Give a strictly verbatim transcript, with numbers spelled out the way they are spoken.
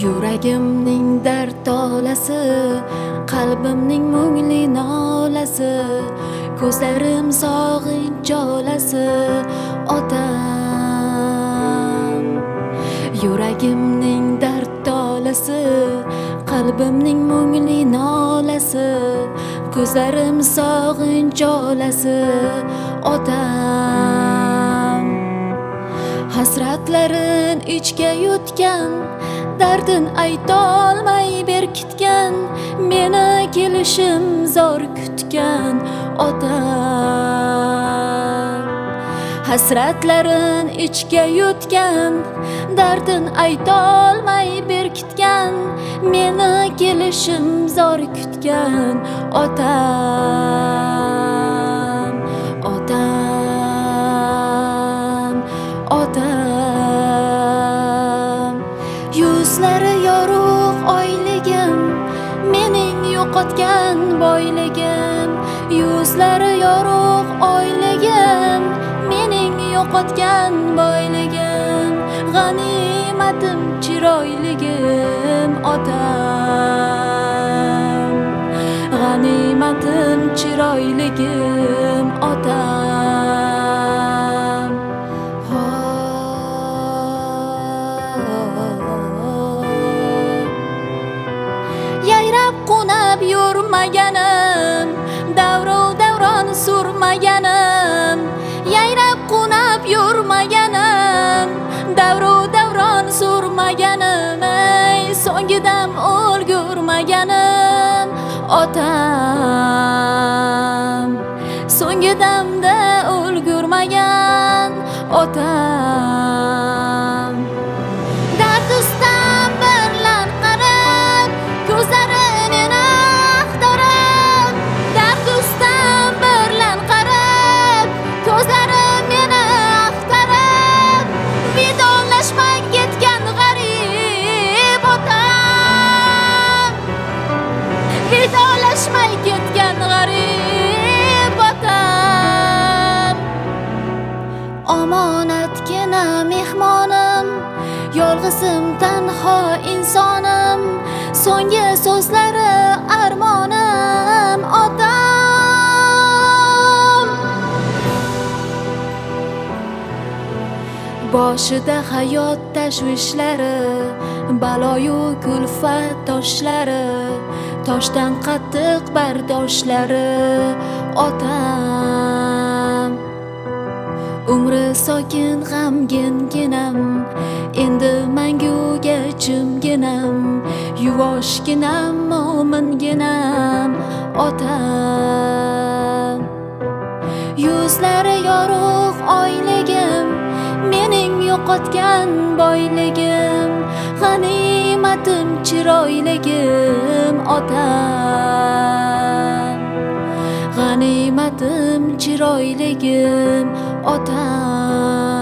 Yuragimning dard olasi, qalbimning mungli nolasi, ko'zlarim sog'inch jolasi otam. Yuragimning dard olasi, qalbimning mungli nolasi, ko'zlarim sog'inch jolasi otam. Hasratlarin ichga yutgan, dardin aytolmay berkitgan, meni kelishim zor kutgan otam. Hasratlarin ichga yutgan, dardin aytolmay berkitgan, meni kelishim zor kutgan otam. Otam, otam. Yuzlari yorug' oyligim, mening yo'qotgan boyligim. Yuzlari yorug' oyligim, mening yo'qotgan boyligim. G'animatim chiroyligim otam. G'animatim chiroyligim otam. Yayrab qo'nab yurmaganim, davru davron surmaganim. Yayrab qo'nab yurmaganim, davru davron surmaganim. Ey so'ngidam o'lgurmaganim otam. So'ngidamda o'lgurmagan otam. Dard ustam birlan qarab, ko'zlari meni axtarib. Dard ustam birlan qarab, ko'zlari meni axtarib. Vidolashmay ketgan g'arib otam. Vidolashmay ketgan g'arib otam. Omonatgina mehmonim, yolg'izim tanho insonim. So'nggi so'zlari armonim otam. Boshida hayot tashvishlari, baloyu kulfat toshlari, toshdan qattiq bardoshlari otam. Umri sokin g'amginginam, endi manguga jimginam. Yuvoshginam, mo'minginam otam. Yuzlari yorug' oyligim, mening yo'qotgan boyligim. G'animatim chiroyligim otam. G'animatim chiroyligim otam.